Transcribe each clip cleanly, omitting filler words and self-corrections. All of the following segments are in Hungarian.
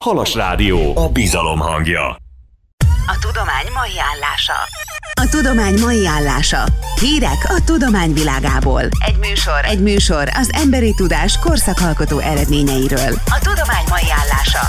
Halas Rádió, a bizalom hangja. A tudomány mai állása. A tudomány mai állása. Hírek a tudomány világából. Egy műsor az emberi tudás korszakalkotó eredményeiről. A tudomány mai állása.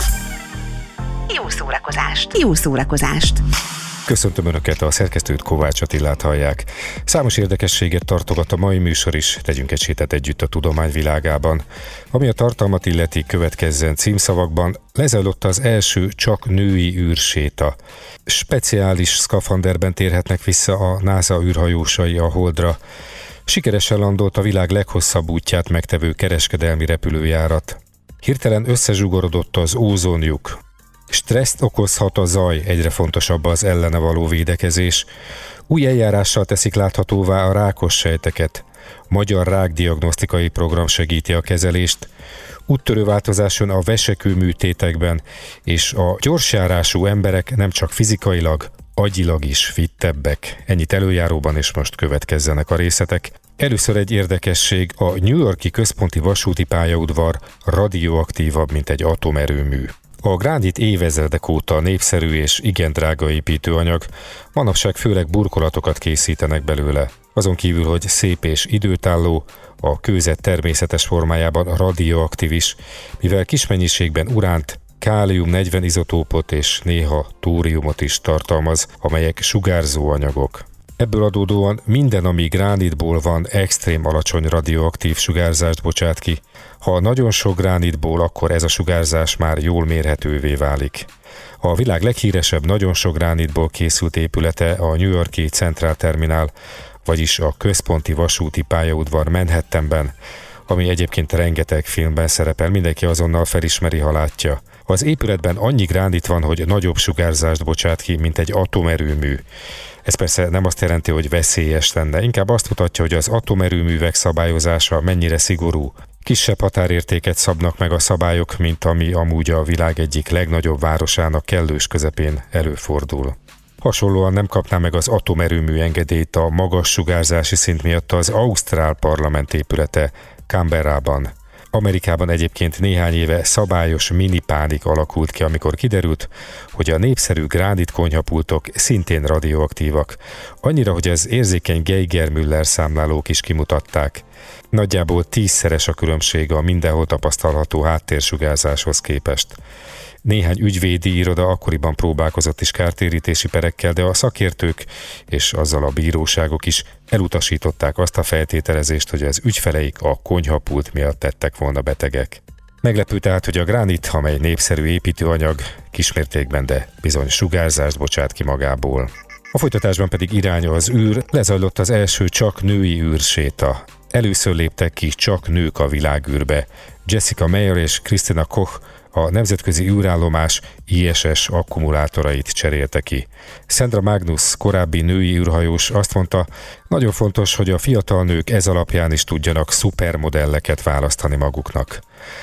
Jó szórakozást! Köszöntöm Önöket, a szerkesztőt, Kovács Attilát hallják. Számos érdekességet tartogat a mai műsor is, tegyünk egy sétát együtt a tudomány világában. Ami a tartalmat illeti, következzen címszavakban: lezajlott az első csak női űrséta. Speciális szkafanderben térhetnek vissza a NASA űrhajósai a Holdra. Sikeresen landolt a világ leghosszabb útját megtevő kereskedelmi repülőjárat. Hirtelen összezsugorodott az ózonlyuk. Stresszt okozhat a zaj, egyre fontosabb az ellene való védekezés. Új eljárással teszik láthatóvá a rákos sejteket. Magyar rákdiagnosztikai program segíti a kezelést. Úttörő változás jön a vesekő műtétekben, és a gyorsjárású emberek nem csak fizikailag, agyilag is fittebbek. Ennyit előjáróban, és most következzenek a részletek. Először egy érdekesség: a New York-i központi vasúti pályaudvar radioaktívabb, mint egy atomerőmű. A gránit évezredek óta népszerű és igen drága építőanyag, manapság főleg burkolatokat készítenek belőle. Azon kívül, hogy szép és időtálló, a kőzet természetes formájában radioaktív is, mivel kis mennyiségben uránt, kálium-40 izotópot és néha tóriumot is tartalmaz, amelyek sugárzó anyagok. Ebből adódóan minden, ami gránitból van, extrém alacsony radioaktív sugárzást bocsát ki. Ha nagyon sok gránitból, akkor ez a sugárzás már jól mérhetővé válik. A világ leghíresebb nagyon sok gránitból készült épülete a New York-i Central Terminal, vagyis a központi vasúti pályaudvar Manhattanben, ami egyébként rengeteg filmben szerepel, mindenki azonnal felismeri, ha látja. Az épületben annyi gránit van, hogy nagyobb sugárzást bocsát ki, mint egy atomerőmű. Ez persze nem azt jelenti, hogy veszélyes lenne, inkább azt mutatja, hogy az atomerőművek szabályozása mennyire szigorú. Kisebb határértéket szabnak meg a szabályok, mint ami amúgy a világ egyik legnagyobb városának kellős közepén előfordul. Hasonlóan nem kapná meg az atomerőmű engedélyt a magas sugárzási szint miatt az ausztrál parlament épülete Canberrában. Amerikában egyébként néhány éve szabályos minipánik alakult ki, amikor kiderült, hogy a népszerű gránit konyhapultok szintén radioaktívak. Annyira, hogy az érzékeny Geiger-Müller számlálók is kimutatták. Nagyjából 10-szeres a különbség a mindenhol tapasztalható háttérsugárzáshoz képest. Néhány ügyvédi iroda akkoriban próbálkozott is kártérítési perekkel, de a szakértők és azzal a bíróságok is elutasították azt a feltételezést, hogy az ügyfeleik a konyhapult miatt tettek volna betegek. Meglepő tehát, hogy a gránit, amely népszerű építőanyag, kismértékben, de bizony sugárzást bocsát ki magából. A folytatásban pedig irány az űr, lezajlott az első csak női űrséta. Először léptek ki csak nők a világűrbe. Jessica Meir és Christina Koch a nemzetközi űrállomás ISS akkumulátorait cserélte ki. Sandra Magnus, korábbi női űrhajós azt mondta, nagyon fontos, hogy a fiatal nők ez alapján is tudjanak szupermodelleket választani maguknak.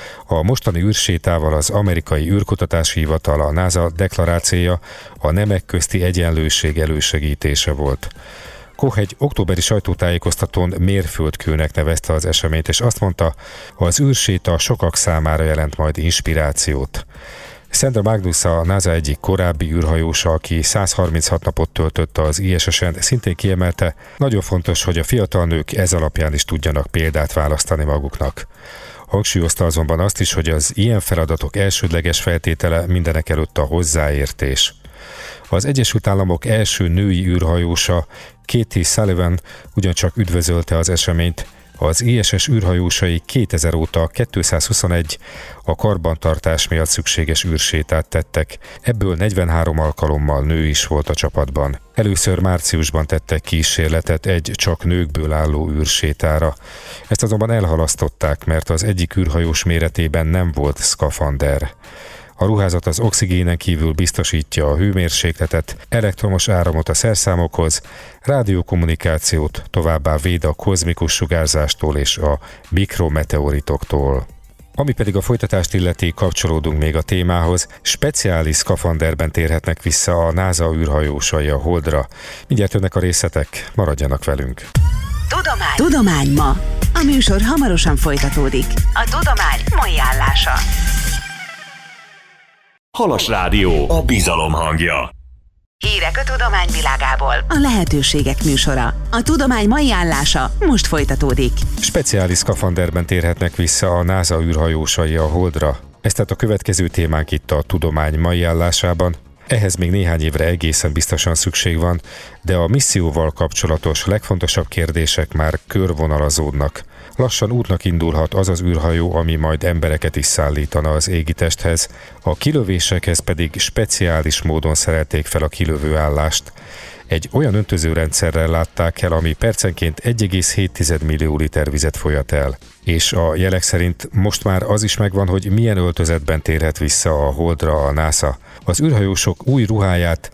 A mostani űrsétával az amerikai űrkutatási hivatal, a NASA deklarációja a nemek közti egyenlőség elősegítése volt. Koch egy októberi sajtótájékoztatón mérföldkőnek nevezte az eseményt, és azt mondta, az űrséta sokak számára jelent majd inspirációt. Sandra Magnus, a NASA egyik korábbi űrhajósa, aki 136 napot töltött az ISS-en, szintén kiemelte, nagyon fontos, hogy a fiatal nők ez alapján is tudjanak példát választani maguknak. Hangsúlyozta azonban azt is, hogy az ilyen feladatok elsődleges feltétele mindenekelőtt a hozzáértés. Az Egyesült Államok első női űrhajósa, Katie Sullivan ugyancsak üdvözölte az eseményt. Az ISS űrhajósai 2000 óta 221 a karbantartás miatt szükséges űrsétát tettek, ebből 43 alkalommal nő is volt a csapatban. Először márciusban tettek kísérletet egy csak nőkből álló űrsétára. Ezt azonban elhalasztották, mert az egyik űrhajós méretében nem volt szkafander. A ruházat az oxigénen kívül biztosítja a hőmérsékletet, elektromos áramot a szerszámokhoz, rádiókommunikációt, továbbá véd a kozmikus sugárzástól és a mikrometeoritoktól. Ami pedig a folytatást illeti, kapcsolódunk még a témához, speciális szkafanderben térhetnek vissza a NASA űrhajósai a Holdra. Mindjárt jönnek a részletek, maradjanak velünk! Tudomány ma. A műsor hamarosan folytatódik. A tudomány mai állása. Halas Rádió, a bizalom hangja. Hírek a tudományvilágából. A lehetőségek műsora. A tudomány mai állása most folytatódik. Speciális szkafanderben térhetnek vissza a NASA űrhajósai a Holdra. Ez tehát a következő témánk itt a tudomány mai állásában. Ehhez még néhány évre egészen biztosan szükség van, de a misszióval kapcsolatos legfontosabb kérdések már körvonalazódnak. Lassan útnak indulhat az az űrhajó, ami majd embereket is szállítana az égitesthez, a kilövésekhez pedig speciális módon szerelték fel a kilövő állást. Egy olyan öntözőrendszerrel látták el, ami percenként 1,7 millió liter vizet folyat el. És a jelek szerint most már az is megvan, hogy milyen öltözetben térhet vissza a Holdra a NASA. Az űrhajósok új ruháját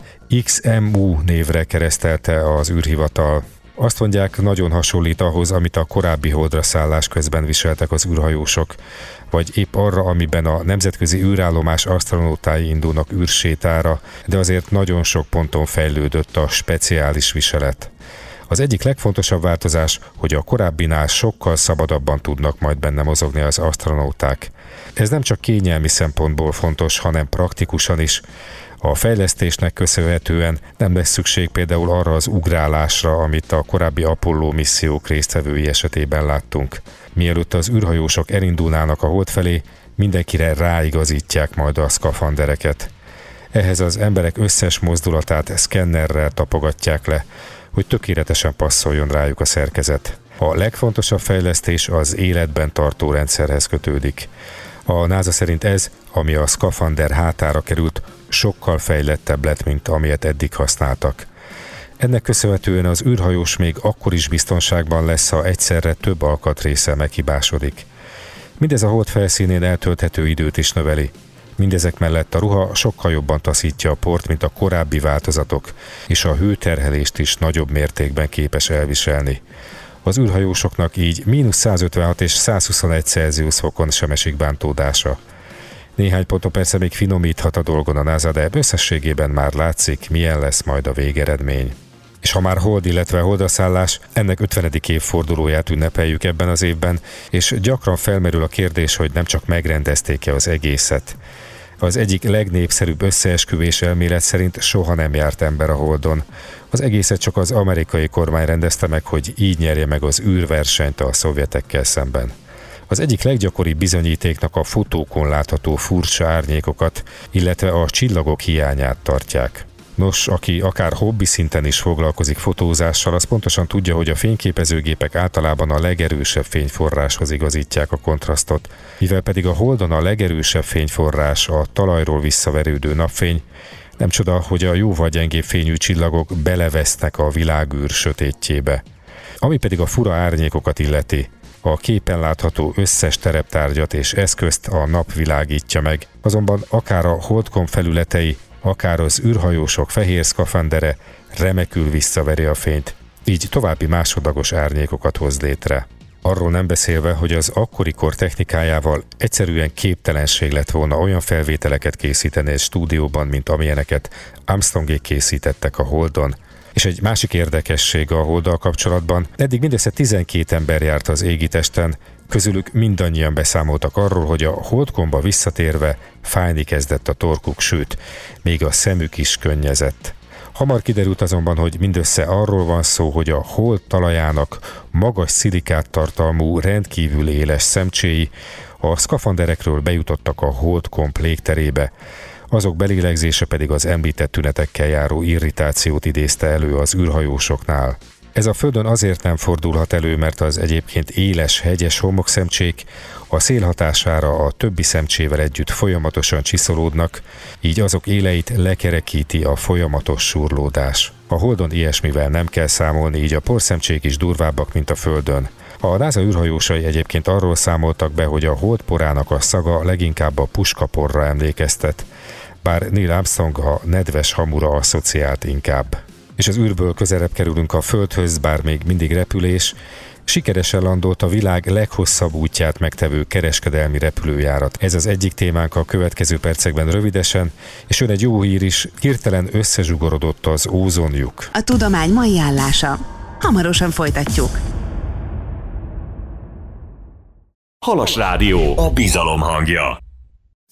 XMU névre keresztelte az űrhivatal. Azt mondják, nagyon hasonlít ahhoz, amit a korábbi Holdra szállás közben viseltek az űrhajósok, vagy épp arra, amiben a nemzetközi űrállomás asztronótái indulnak űrsétára, de azért nagyon sok ponton fejlődött a speciális viselet. Az egyik legfontosabb változás, hogy a korábbinál sokkal szabadabban tudnak majd benne mozogni az asztronauták. Ez nem csak kényelmi szempontból fontos, hanem praktikusan is. A fejlesztésnek köszönhetően nem lesz szükség például arra az ugrálásra, amit a korábbi Apollo missziók résztvevői esetében láttunk. Mielőtt az űrhajósok elindulnának a Hold felé, mindenkire ráigazítják majd a szkafandereket. Ehhez az emberek összes mozdulatát szkennerrel tapogatják le, hogy tökéletesen passzoljon rájuk a szerkezet. A legfontosabb fejlesztés az életben tartó rendszerhez kötődik. A NASA szerint ez, ami a szkafander hátára került, sokkal fejlettebb lett, mint amilyet eddig használtak. Ennek köszönhetően az űrhajós még akkor is biztonságban lesz, ha egyszerre több alkatrésze meghibásodik. Mindez a Hold felszínén eltölthető időt is növeli. Mindezek mellett a ruha sokkal jobban taszítja a port, mint a korábbi változatok, és a hőterhelést is nagyobb mértékben képes elviselni. Az űrhajósoknak így -156 és 121 Celsius fokon sem esik bántódása. Néhány ponton persze még finomíthat a dolgon a NASA, de összességében már látszik, milyen lesz majd a végeredmény. És ha már Hold, illetve Holdraszállás, ennek 50. évfordulóját ünnepeljük ebben az évben, és gyakran felmerül a kérdés, hogy nem csak megrendezték-e az egészet. Az egyik legnépszerűbb összeesküvés elmélet szerint soha nem járt ember a Holdon. Az egészet csak az amerikai kormány rendezte meg, hogy így nyerje meg az űrversenyt a szovjetekkel szemben. Az egyik leggyakoribb bizonyítéknak a fotókon látható furcsa árnyékokat, illetve a csillagok hiányát tartják. Nos, aki akár hobbi szinten is foglalkozik fotózással, az pontosan tudja, hogy a fényképezőgépek általában a legerősebb fényforráshoz igazítják a kontrasztot, mivel pedig a Holdon a legerősebb fényforrás a talajról visszaverődő napfény, nem csoda, hogy a jóval gyengébb fényű csillagok belevesznek a világűr sötétjébe. Ami pedig a fura árnyékokat illeti, a képen látható összes tereptárgyat és eszközt a nap világítja meg, azonban akár a holdkom felületei, akár az űrhajósok fehér szkafandere remekül visszaveri a fényt, így további másodlagos árnyékokat hoz létre. Arról nem beszélve, hogy az akkori kor technikájával egyszerűen képtelenség lett volna olyan felvételeket készíteni egy stúdióban, mint amilyeneket Armstrongék készítettek a Holdon. És egy másik érdekesség a Holddal kapcsolatban, eddig mindössze 12 ember járt az égitesten, közülük mindannyian beszámoltak arról, hogy a holdkomba visszatérve fájni kezdett a torkuk, sőt, még a szemük is könnyezett. Hamar kiderült azonban, hogy mindössze arról van szó, hogy a hold talajának magas szilikát tartalmú, rendkívül éles szemcséi a szkafanderekről bejutottak a holdkomp légterébe, azok belélegzése pedig az említett tünetekkel járó irritációt idézte elő az űrhajósoknál. Ez a Földön azért nem fordulhat elő, mert az egyébként éles, hegyes homokszemcsék a szél hatására a többi szemcsével együtt folyamatosan csiszolódnak, így azok éleit lekerekíti a folyamatos súrlódás. A Holdon ilyesmivel nem kell számolni, így a porszemcsék is durvábbak, mint a Földön. A NASA űrhajósai egyébként arról számoltak be, hogy a hold porának a szaga leginkább a puskaporra emlékeztet, bár Neil Armstrong a nedves hamura asszociált inkább. És az űrből közelebb kerülünk a Földhöz, bár még mindig repülés, sikeresen landolt a világ leghosszabb útját megtevő kereskedelmi repülőjárat. Ez az egyik témánk a következő percekben rövidesen, és jön egy jó hír is, hirtelen összezsugorodott az ózonlyuk. A tudomány mai állása. Hamarosan folytatjuk. Halas Rádió, a bizalom hangja.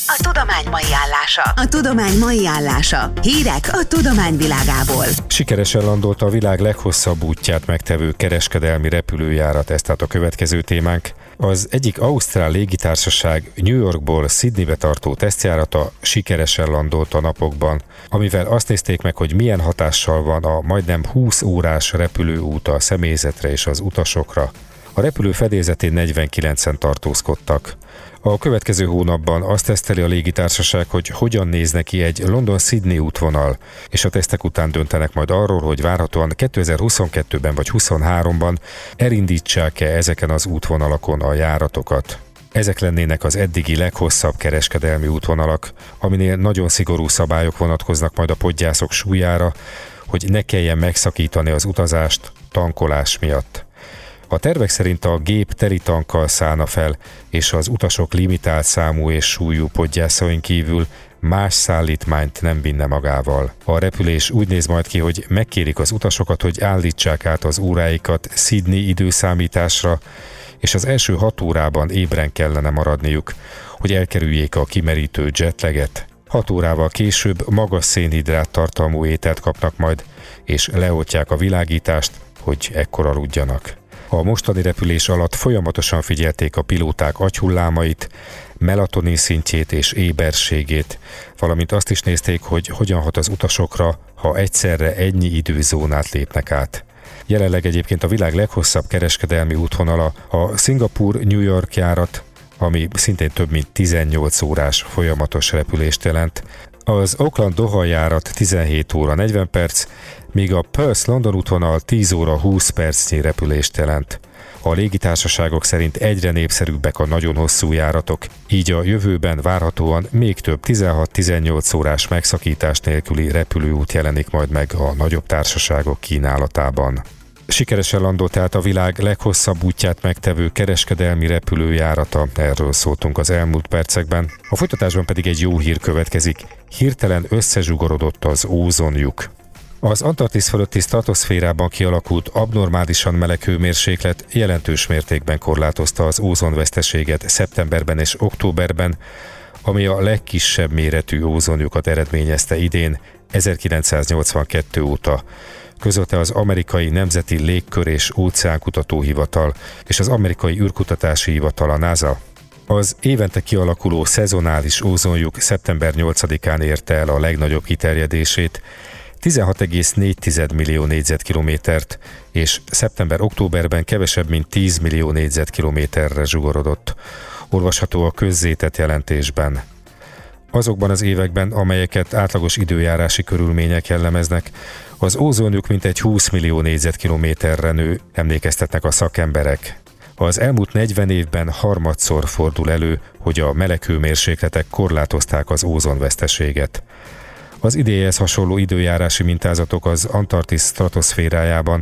A tudomány mai állása. A tudomány mai állása. Hírek a tudomány világából. Sikeresen landolt a világ leghosszabb útját megtevő kereskedelmi repülőjárat, ez tehát a következő témánk. Az egyik ausztrál légitársaság New Yorkból Sydneybe tartó tesztjárata sikeresen landolt a napokban, amivel azt nézték meg, hogy milyen hatással van a majdnem 20 órás repülőút a személyzetre és az utasokra. A repülő fedélzetén 49-en tartózkodtak. A következő hónapban azt teszteli a légitársaság, hogy hogyan néz neki egy London-Sydney útvonal, és a tesztek után döntenek majd arról, hogy várhatóan 2022-ben vagy 2023-ban elindítsák-e ezeken az útvonalakon a járatokat. Ezek lennének az eddigi leghosszabb kereskedelmi útvonalak, aminél nagyon szigorú szabályok vonatkoznak majd a podgyászok súlyára, hogy ne kelljen megszakítani az utazást tankolás miatt. A tervek szerint a gép teli tankkal szállna fel, és az utasok limitált számú és súlyú podgyászain kívül más szállítmányt nem vinne magával. A repülés úgy néz majd ki, hogy megkérik az utasokat, hogy állítsák át az óráikat Sydney időszámításra, és az első 6 órában ébren kellene maradniuk, hogy elkerüljék a kimerítő jetlaget. 6 órával később magas szénhidrát tartalmú ételt kapnak majd, és leoltják a világítást, hogy ekkor aludjanak. A mostani repülés alatt folyamatosan figyelték a pilóták agyhullámait, melatonin szintjét és éberségét, valamint azt is nézték, hogy hogyan hat az utasokra, ha egyszerre ennyi időzónát lépnek át. Jelenleg egyébként a világ leghosszabb kereskedelmi útvonala a Szingapúr-New York járat, ami szintén több mint 18 órás folyamatos repülést jelent. Az Auckland-Doha járat 17 óra 40 perc, míg a Perth-London útvonal 10 óra 20 percnyi repülést jelent. A légitársaságok szerint egyre népszerűbbek a nagyon hosszú járatok, így a jövőben várhatóan még több 16-18 órás megszakítás nélküli repülőút jelenik majd meg a nagyobb társaságok kínálatában. Sikeresen landolt tehát a világ leghosszabb útját megtevő kereskedelmi repülőjárata, erről szóltunk az elmúlt percekben. A folytatásban pedig egy jó hír következik, hirtelen összezsugorodott az ózonlyuk. Az Antarktisz fölötti stratoszférában kialakult abnormálisan meleg hőmérséklet jelentős mértékben korlátozta az ózonveszteséget szeptemberben és októberben, ami a legkisebb méretű ózonlyukat eredményezte idén, 1982 óta, közölte az amerikai Nemzeti Légkör- és Óceánkutatóhivatal és az amerikai űrkutatási hivatal, a NASA. Az évente kialakuló szezonális ózonlyuk szeptember 8-án érte el a legnagyobb kiterjedését, 16,4 millió négyzetkilométert, és szeptember-októberben kevesebb mint 10 millió négyzetkilométerre zsugorodott. Olvasható a közzétett jelentésben. Azokban az években, amelyeket átlagos időjárási körülmények jellemeznek, az ózonlyuk mintegy 20 millió négyzetkilométerre nő, emlékeztetnek a szakemberek. Az elmúlt 40 évben harmadszor fordul elő, hogy a meleg hőmérsékletek korlátozták az ózonveszteséget. Az idéhez hasonló időjárási mintázatok az Antarktisz stratoszférájában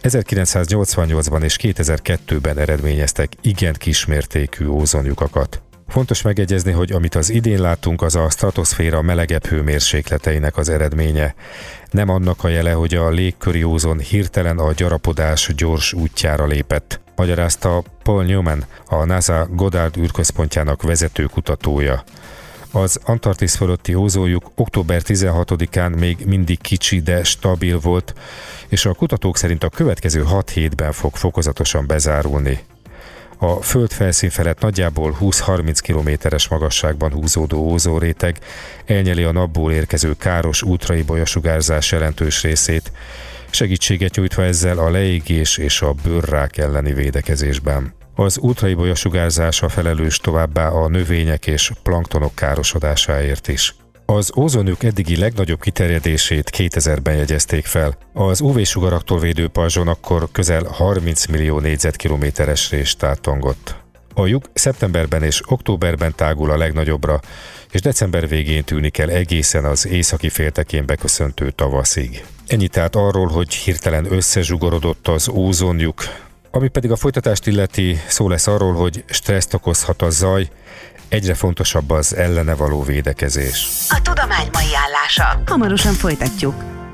1988-ban és 2002-ben eredményeztek igen kismértékű ózonlyukakat. Fontos megjegyezni, hogy amit az idén látunk, az a stratoszféra melegebb hőmérsékleteinek az eredménye. Nem annak a jele, hogy a légköri ózon hirtelen a gyarapodás gyors útjára lépett, magyarázta Paul Newman, a NASA Goddard űrközpontjának vezető kutatója. Az Antarktisz fölötti ózonlyuk október 16-án még mindig kicsi, de stabil volt, és a kutatók szerint a következő 6 hétben fog fokozatosan bezárulni. A föld felszín felett nagyjából 20-30 kilométeres magasságban húzódó ózonréteg elnyeli a napból érkező káros ultraibolya sugárzás jelentős részét, segítséget nyújtva ezzel a leégés és a bőrrák elleni védekezésben. Az ultraibolya sugárzása felelős továbbá a növények és planktonok károsodásáért is. Az ózonlyuk eddigi legnagyobb kiterjedését 2000-ben jegyezték fel. Az UV-sugaraktól védő pajzson akkor közel 30 millió négyzetkilométeres rést tátongott. A lyuk szeptemberben és októberben tágul a legnagyobbra, és december végén tűnik el egészen az északi féltekén beköszöntő tavaszig. Ennyi tehát arról, hogy hirtelen összezsugorodott az ózonlyuk. Ami pedig a folytatást illeti, szó lesz arról, hogy stresszt okozhat a zaj, egyre fontosabb az ellene való védekezés. A tudomány mai állása. Hamarosan folytatjuk.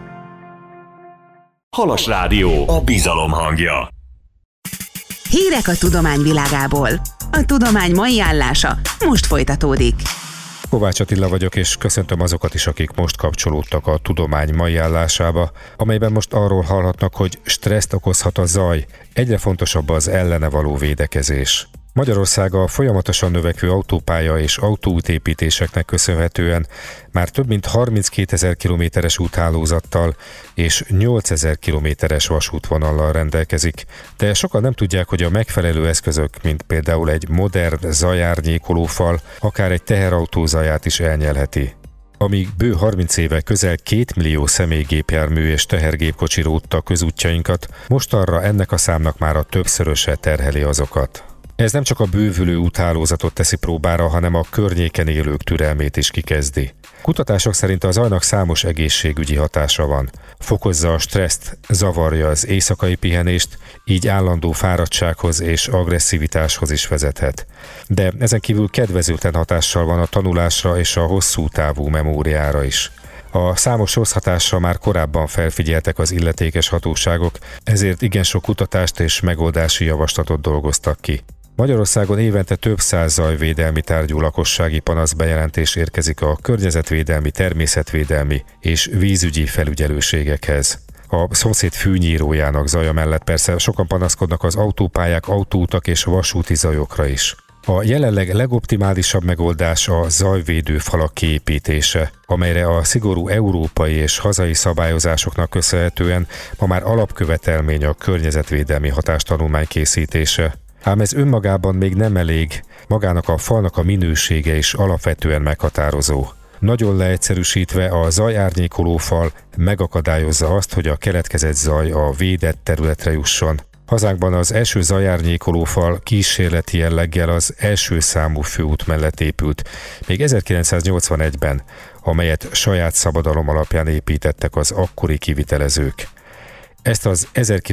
Halas Rádió, a bizalom hangja. Hírek a tudomány világából. A tudomány mai állása most folytatódik. Kovács Attila vagyok, és köszöntöm azokat is, akik most kapcsolódtak a tudomány mai állásába, amelyben most arról hallhatnak, hogy stresszt okozhat a zaj, egyre fontosabb az ellene való védekezés. Magyarország a folyamatosan növekvő autópálya és autóútépítéseknek köszönhetően már több mint 32 000 kilométeres úthálózattal és 8 000 kilométeres vasútvonallal rendelkezik, de sokan nem tudják, hogy a megfelelő eszközök, mint például egy modern zajárnyékolófal, akár egy teherautó zaját is elnyelheti. Amíg bő 30 éve közel 2 millió személygépjármű és tehergépkocsi rótta közútjainkat, mostanra ennek a számnak már a többszöröse terheli azokat. Ez nem csak a bővülő úthálózatot teszi próbára, hanem a környéken élők türelmét is kikezdi. Kutatások szerint a zajnak számos egészségügyi hatása van. Fokozza a stresszt, zavarja az éjszakai pihenést, így állandó fáradtsághoz és agresszivitáshoz is vezethet. De ezen kívül kedvezőtlen hatással van a tanulásra és a hosszú távú memóriára is. A számos rossz hatásra már korábban felfigyeltek az illetékes hatóságok, ezért igen sok kutatást és megoldási javaslatot dolgoztak ki. Magyarországon évente több száz zajvédelmi tárgyú lakossági panaszbejelentés érkezik a környezetvédelmi, természetvédelmi és vízügyi felügyelőségekhez. A szomszéd fűnyírójának zaja mellett persze sokan panaszkodnak az autópályák, autóutak és vasúti zajokra is. A jelenleg legoptimálisabb megoldás a zajvédő falak kiépítése, amelyre a szigorú európai és hazai szabályozásoknak köszönhetően ma már alapkövetelmény a környezetvédelmi hatástanulmány készítése. Ám ez önmagában még nem elég, magának a falnak a minősége is alapvetően meghatározó. Nagyon leegyszerűsítve a zajárnyékoló fal megakadályozza azt, hogy a keletkezett zaj a védett területre jusson. Hazánkban az első zajárnyékoló fal kísérleti jelleggel az első számú főút mellett épült, még 1981-ben, amelyet saját szabadalom alapján építettek az akkori kivitelezők. Ezt az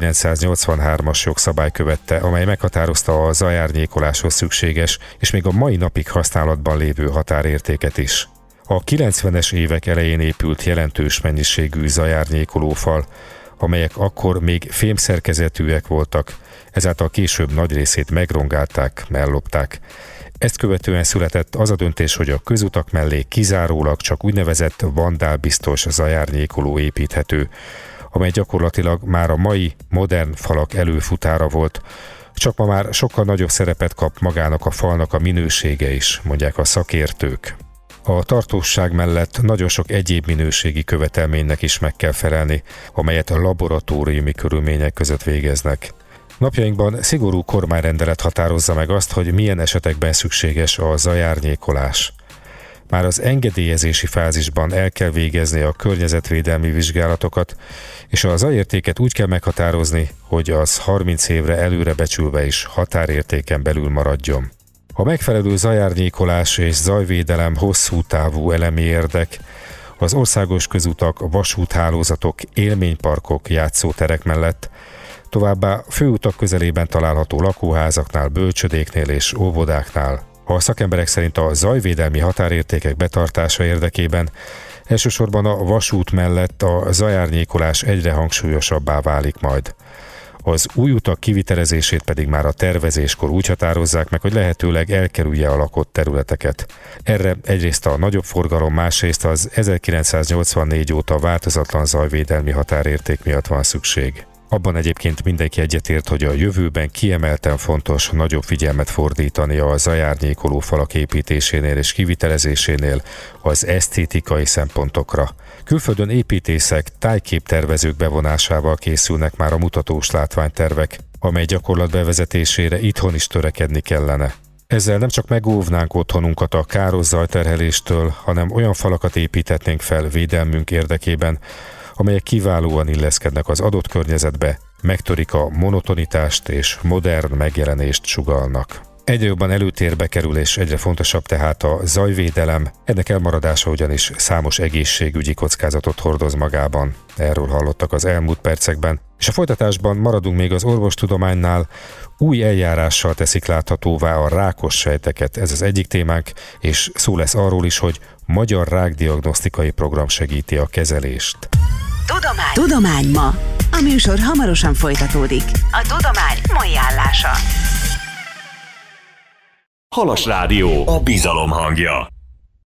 1983-as jogszabály követte, amely meghatározta a zajárnyékoláshoz szükséges és még a mai napig használatban lévő határértéket is. A 90-es évek elején épült jelentős mennyiségű zajárnyékolófal, amelyek akkor még fémszerkezetűek voltak, ezáltal később nagy részét megrongálták, ellopták. Ezt követően született az a döntés, hogy a közutak mellé kizárólag csak úgynevezett vandálbiztos zajárnyékoló építhető, amely gyakorlatilag már a mai modern falak előfutára volt, csak ma már sokkal nagyobb szerepet kap magának a falnak a minősége is, mondják a szakértők. A tartóság mellett nagyon sok egyéb minőségi követelménynek is meg kell felelni, amelyet a laboratóriumi körülmények között végeznek. Napjainkban szigorú kormányrendelet határozza meg azt, hogy milyen esetekben szükséges a zajárnyékolás. Már az engedélyezési fázisban el kell végezni a környezetvédelmi vizsgálatokat, és a zajértéket úgy kell meghatározni, hogy az 30 évre előre becsülve is határértéken belül maradjon. A megfelelő zajárnyékolás és zajvédelem hosszú távú elemi érdek, az országos közutak, vasúthálózatok, élményparkok, játszóterek mellett, továbbá főutak közelében található lakóházaknál, bölcsödéknél és óvodáknál. A szakemberek szerint a zajvédelmi határértékek betartása érdekében elsősorban a vasút mellett a zajárnyékolás egyre hangsúlyosabbá válik majd. Az új utak kivitelezését pedig már a tervezéskor úgy határozzák meg, hogy lehetőleg elkerülje a lakott területeket. Erre egyrészt a nagyobb forgalom, másrészt az 1984 óta változatlan zajvédelmi határérték miatt van szükség. Abban egyébként mindenki egyetért, hogy a jövőben kiemelten fontos nagyobb figyelmet fordítani a zajárnyékoló falak építésénél és kivitelezésénél az esztétikai szempontokra. Külföldön építészek, tájképtervezők bevonásával készülnek már a mutatós látványtervek, amely gyakorlat bevezetésére itthon is törekedni kellene. Ezzel nem csak megóvnánk otthonunkat a káros zajterheléstől, hanem olyan falakat építhetnénk fel védelmünk érdekében, amelyek kiválóan illeszkednek az adott környezetbe, megtörik a monotonitást és modern megjelenést sugallnak. Egyre jobban előtérbe kerül és egyre fontosabb tehát a zajvédelem, ennek elmaradása ugyanis számos egészségügyi kockázatot hordoz magában. Erről hallottak az elmúlt percekben. És a folytatásban maradunk még az orvostudománynál, új eljárással teszik láthatóvá a rákos sejteket, ez az egyik témánk, és szó lesz arról is, hogy magyar rákdiagnosztikai program segíti a kezelést. Tudomány ma. A műsor hamarosan folytatódik. A tudomány mai állása. Halas Rádió, a bizalom hangja.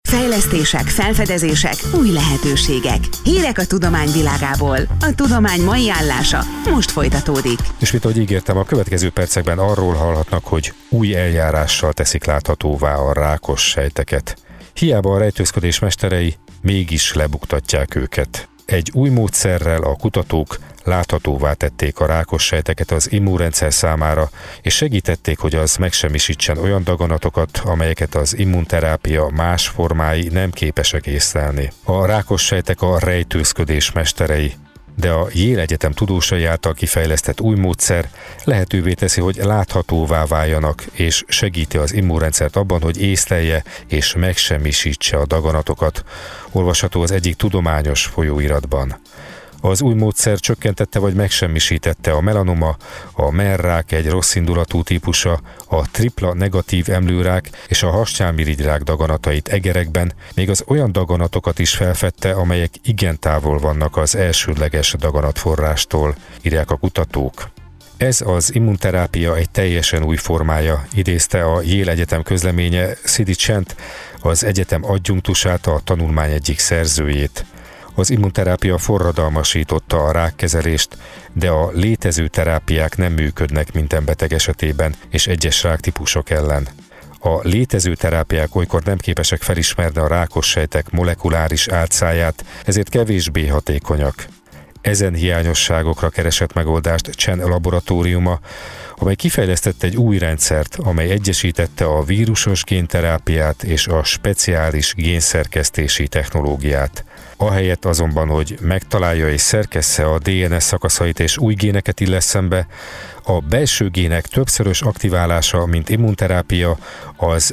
Fejlesztések, felfedezések, új lehetőségek. Hírek a tudomány világából. A tudomány mai állása most folytatódik. És mint ahogy ígértem, a következő percekben arról hallhatnak, hogy új eljárással teszik láthatóvá a rákos sejteket. Hiába a rejtőzködés mesterei, mégis lebuktatják őket. Egy új módszerrel a kutatók láthatóvá tették a rákos sejteket az immunrendszer számára, és segítették, hogy az megsemmisítsen olyan daganatokat, amelyeket az immunterápia más formái nem képesek észlelni. A rákos sejtek a rejtőzködés mesterei, de a Yale Egyetem tudósai által kifejlesztett új módszer lehetővé teszi, hogy láthatóvá váljanak, és segíti az immunrendszert abban, hogy észlelje és megsemmisítse a daganatokat. Olvasható az egyik tudományos folyóiratban. Az új módszer csökkentette vagy megsemmisítette a melanoma, a merrák egy rosszindulatú típusa, a tripla negatív emlőrák és a hasnyálmirigyrák daganatait egerekben, még az olyan daganatokat is felfedte, amelyek igen távol vannak az elsődleges daganatforrástól, írják a kutatók. Ez az immunterápia egy teljesen új formája, idézte a Yale Egyetem közleménye Sidi Chent, az egyetem adjunktusát, a tanulmány egyik szerzőjét. Az immunterápia forradalmasította a rákkezelést, de a létező terápiák nem működnek minden beteg esetében és egyes ráktípusok ellen. A létező terápiák olykor nem képesek felismerni a rákos sejtek molekuláris álcáját, ezért kevésbé hatékonyak. Ezen hiányosságokra keresett megoldást Chen laboratóriuma, amely kifejlesztett egy új rendszert, amely egyesítette a vírusos génterápiát és a speciális génszerkesztési technológiát. Ahelyett azonban, hogy megtalálja és szerkessze a DNS szakaszait és új géneket illesszen be, a belső gének többszörös aktiválása, mint immunterápia, az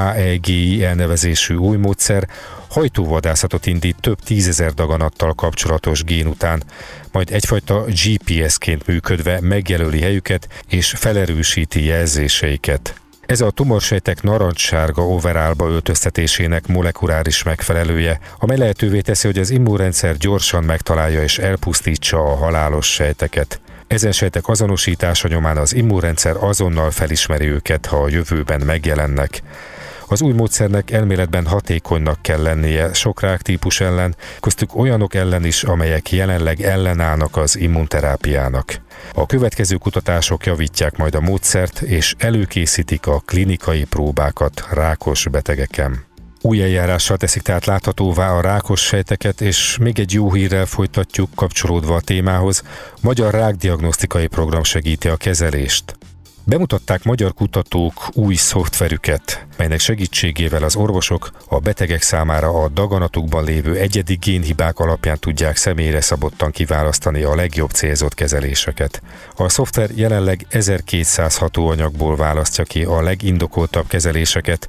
MAEGI elnevezésű új módszer hajtóvadászatot indít több 10 000 daganattal kapcsolatos gén után, majd egyfajta GPS-ként működve megjelöli helyüket és felerősíti jelzéseiket. Ez a tumorsejtek narancssárga overálba öltöztetésének molekuláris megfelelője, amely lehetővé teszi, hogy az immunrendszer gyorsan megtalálja és elpusztítsa a halálos sejteket. Ezen sejtek azonosítása nyomán az immunrendszer azonnal felismeri őket, ha a jövőben megjelennek. Az új módszernek elméletben hatékonynak kell lennie sok ráktípus ellen, köztük olyanok ellen is, amelyek jelenleg ellenállnak az immunterápiának. A következő kutatások javítják majd a módszert, és előkészítik a klinikai próbákat rákos betegeken. Új eljárással teszik tehát láthatóvá a rákos sejteket, és még egy jó hírrel folytatjuk, kapcsolódva a témához. Magyar rákdiagnosztikai program segíti a kezelést. Bemutatták magyar kutatók új szoftverüket, melynek segítségével az orvosok a betegek számára a daganatukban lévő egyedi génhibák alapján tudják személyre szabottan kiválasztani a legjobb célzott kezeléseket. A szoftver jelenleg 1200 hatóanyagból választja ki a legindokoltabb kezeléseket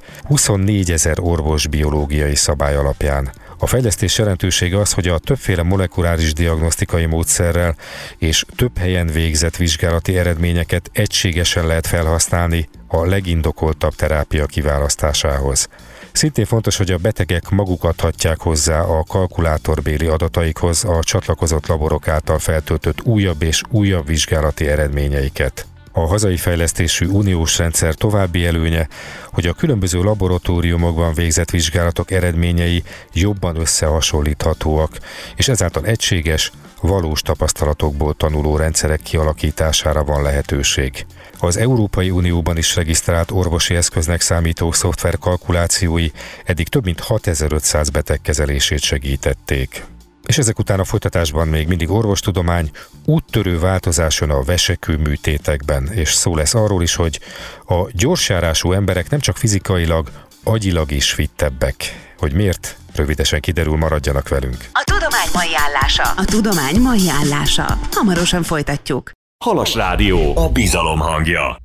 24 000 orvos biológiai szabály alapján. A fejlesztés jelentősége az, hogy a többféle molekuláris diagnosztikai módszerrel és több helyen végzett vizsgálati eredményeket egységesen lehet felhasználni a legindokoltabb terápia kiválasztásához. Szintén fontos, hogy a betegek maguk adhatják hozzá a kalkulátorbéli adataikhoz a csatlakozott laborok által feltöltött újabb és újabb vizsgálati eredményeiket. A hazai fejlesztésű uniós rendszer további előnye, hogy a különböző laboratóriumokban végzett vizsgálatok eredményei jobban összehasonlíthatóak, és ezáltal egységes, valós tapasztalatokból tanuló rendszerek kialakítására van lehetőség. Az Európai Unióban is regisztrált orvosi eszköznek számító szoftver kalkulációi eddig több mint 6500 beteg kezelését segítették. És ezek után a folytatásban még mindig orvostudomány, úttörő változás jön a vesekő műtétekben, és szó lesz arról is, hogy a gyorsjárású emberek nem csak fizikailag, agyilag is fittebbek. Hogy miért? Rövidesen kiderül, maradjanak velünk. A tudomány mai állása. A tudomány mai állása. Hamarosan folytatjuk. Halas Rádió, a bizalom hangja.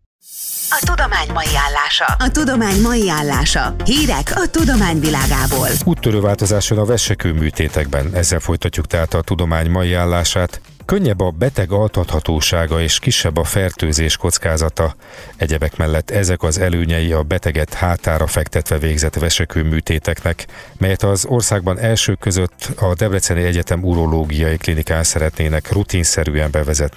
A tudomány mai állása. A tudomány mai állása. Hírek a tudomány világából. Úttörő változás jön a vesekő műtétekben. Ezzel folytatjuk tehát a tudomány mai állását. Könnyebb a beteg altathatósága és kisebb a fertőzés kockázata. Egyebek mellett ezek az előnyei a beteget hátára fektetve végzett vesekő műtéteknek, melyet az országban elsők között a Debreceni Egyetem urológiai klinikán szeretnének rutinszerűen bevezetni.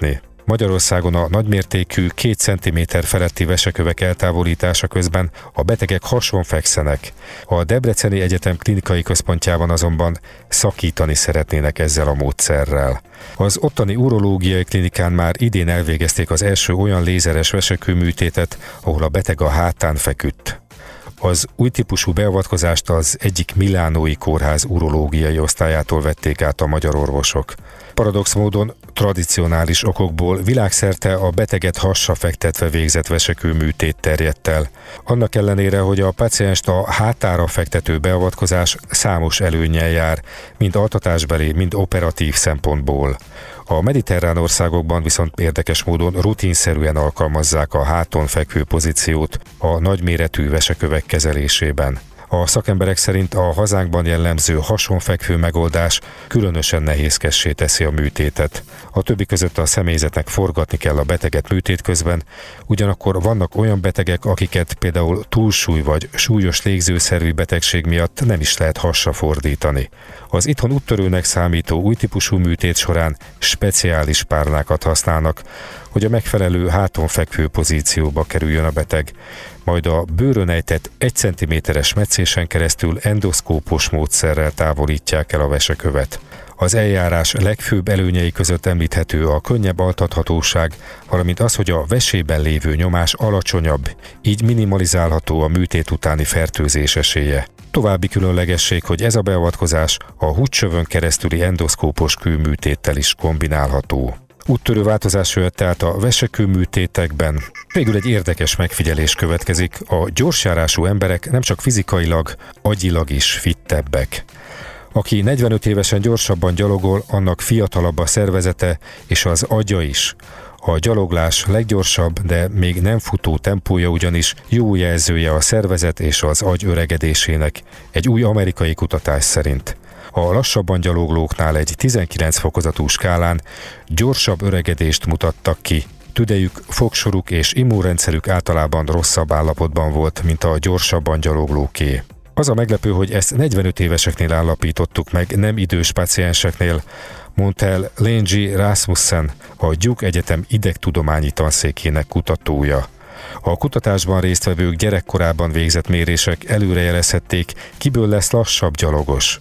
Magyarországon a nagymértékű 2 cm feletti vesekövek eltávolítása közben a betegek hason fekszenek. A Debreceni Egyetem klinikai központjában azonban szakítani szeretnének ezzel a módszerrel. Az ottani urológiai klinikán már idén elvégezték az első olyan lézeres vesekőműtétet, ahol a beteg a hátán feküdt. Az új típusú beavatkozást az egyik milánói kórház urológiai osztályától vették át a magyar orvosok. Paradox módon tradicionális okokból világszerte a beteget hasra fektetve végzett vesekőműtét terjedt el. Annak ellenére, hogy a pácienst a hátára fektető beavatkozás számos előnnyel jár, mind altatásbeli, mind operatív szempontból. A mediterrán országokban viszont érdekes módon rutinszerűen alkalmazzák a háton fekvő pozíciót a nagyméretű vesekövek kezelésében. A szakemberek szerint a hazánkban jellemző hasonfekvő megoldás különösen nehézkessé teszi a műtétet. A többi között a személyzetnek forgatni kell a beteget műtét közben, ugyanakkor vannak olyan betegek, akiket például túlsúly vagy súlyos légzőszervi betegség miatt nem is lehet hasra fordítani. Az itthon úttörőnek számító új típusú műtét során speciális párnákat használnak, hogy a megfelelő háton fekvő pozícióba kerüljön a beteg, majd a bőrön ejtett 1 cm-es metszésen keresztül endoszkópos módszerrel távolítják el a vesekövet. Az eljárás legfőbb előnyei között említhető a könnyebb altathatóság, valamint az, hogy a vesében lévő nyomás alacsonyabb, így minimalizálható a műtét utáni fertőzés esélye. További különlegesség, hogy ez a beavatkozás a húdcsövön keresztüli endoszkópos kőműtéttel is kombinálható. Úttörő változás jött tehát a vesekőműtétekben. Végül egy érdekes megfigyelés következik, a gyorsjárású emberek nem csak fizikailag, agyilag is fittebbek. Aki 45 évesen gyorsabban gyalogol, annak fiatalabb a szervezete és az agya is. A gyaloglás leggyorsabb, de még nem futó tempója ugyanis jó jelzője a szervezet és az agy öregedésének, egy új amerikai kutatás szerint. A lassabban gyaloglóknál egy 19 fokozatú skálán gyorsabb öregedést mutattak ki. Tüdejük, fogsoruk és immunrendszerük általában rosszabb állapotban volt, mint a gyorsabban gyaloglóké. Az a meglepő, hogy ezt 45 éveseknél állapítottuk meg, nem idős pácienseknél, mondta el Lengy Rasmussen, a Duke Egyetem idegtudományi tanszékének kutatója. A kutatásban résztvevők gyerekkorában végzett mérések előrejelezhették, kiből lesz lassabb gyalogos.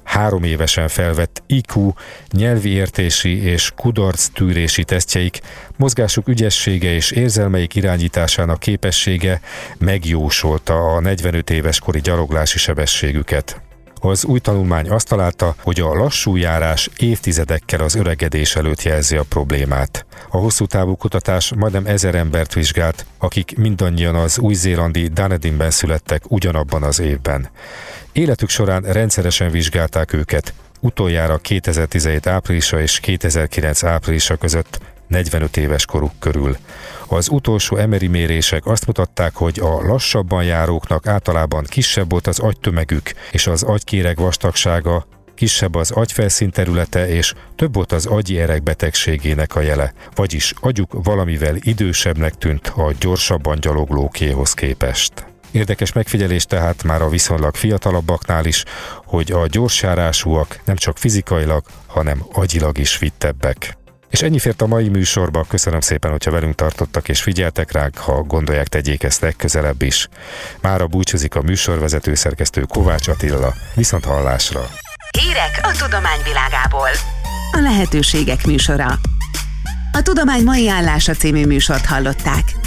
3 évesen felvett IQ, nyelvi értési és kudarc tűrési tesztjeik, mozgásuk ügyessége és érzelmeik irányításának képessége megjósolta a 45 éves kori gyaloglási sebességüket. Az új tanulmány azt találta, hogy a lassú járás évtizedekkel az öregedés előtt jelzi a problémát. A hosszú távú kutatás majdnem 1000 embert vizsgált, akik mindannyian az új-zélandi Dunedinben születtek ugyanabban az évben. Életük során rendszeresen vizsgálták őket, utoljára 2017 áprilisa és 2009 áprilisa között 45 éves koruk körül. Az utolsó Emery mérések azt mutatták, hogy a lassabban járóknak általában kisebb volt az agytömegük és az agykéreg vastagsága, kisebb az agyfelszín területe és több volt az agyi ereg betegségének a jele, vagyis agyuk valamivel idősebbnek tűnt a gyorsabban gyaloglókéhoz képest. Érdekes megfigyelés tehát már a viszonylag fiatalabbaknál is, hogy a gyorsjárásúak nem csak fizikailag, hanem agyilag is fittebbek. És ennyi fért a mai műsorba, köszönöm szépen, hogyha velünk tartottak és figyeltek ránk, ha gondolják, tegyék ezt legközelebb is. Mára búcsúzik a műsorvezető szerkesztő Kovács Attila, viszont hallásra! Hírek a tudományvilágából. A lehetőségek műsora. A Tudomány mai állása című műsort hallották.